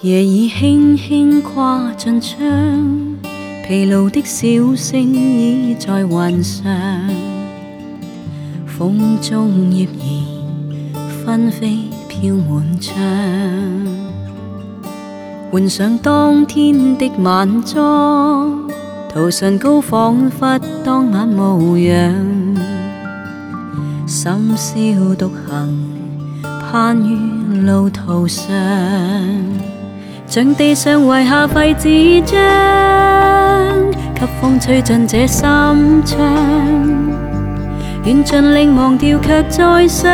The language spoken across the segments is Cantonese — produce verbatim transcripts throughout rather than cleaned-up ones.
夜已輕輕跨進窗，疲勞的小星已在雲上，風中葉兒紛飛飄滿窗，換上當天的晚裝，塗唇膏彷彿當晚模樣，深宵獨行攀於路途上，像地上遺下廢紙張，給風吹進這心窗，緣盡令忘掉卻再想，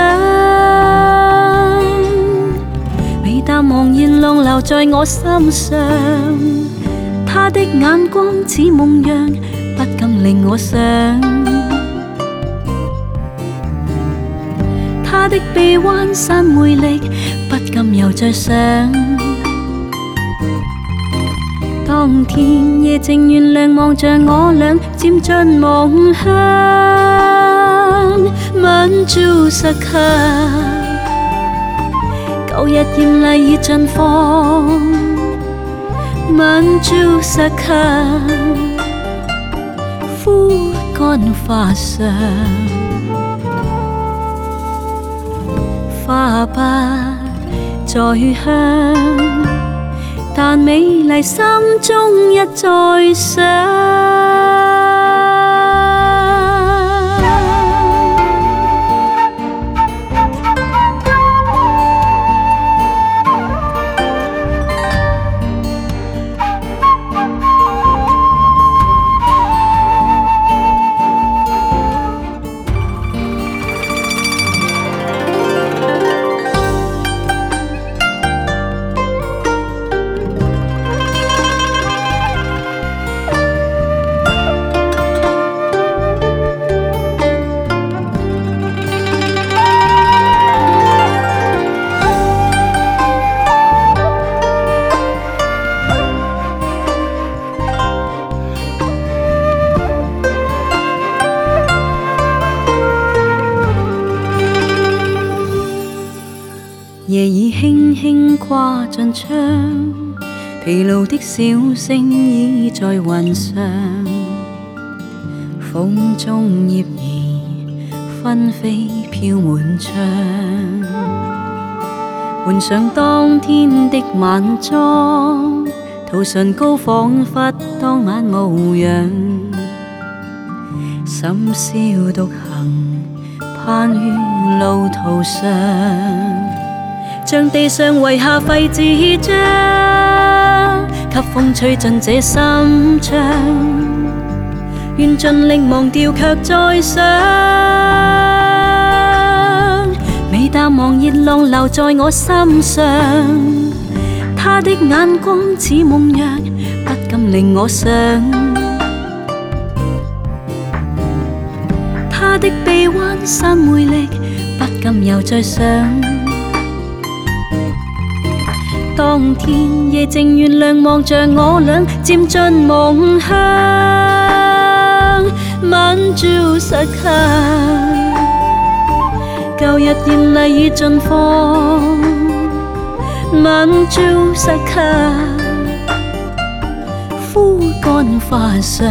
微淡茫然浪流在我心上，他的眼光似夢樣，不禁令我想，他的臂彎散魅力，不禁又再想，當天夜靜原諒望着我倆漸進夢鄉，吻住實刻，舊日豔麗已盡放，吻住實刻，枯乾花上，花不再香，但美麗心中一再想。夜已輕輕跨進窗，疲勞的小星已在雲上，風中葉兒紛飛飄滿窗，換上當天的晚裝，塗唇膏彷彿當晚模樣，深宵獨行攀於路途上，像地上遺下廢紙張，給風吹進這心窗，緣盡令忘掉卻再想，微淡茫然浪流在我心上，他的眼光似夢樣，不禁令我想，他的臂彎散魅力，不禁又再想，當天夜靜原諒望着我倆漸進夢鄉，吻住實刻，舊日豔麗已盡放，吻住實刻，枯乾花上，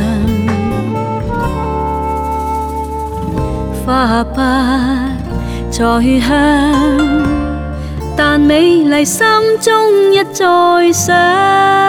花不再香，但美麗心中一再想。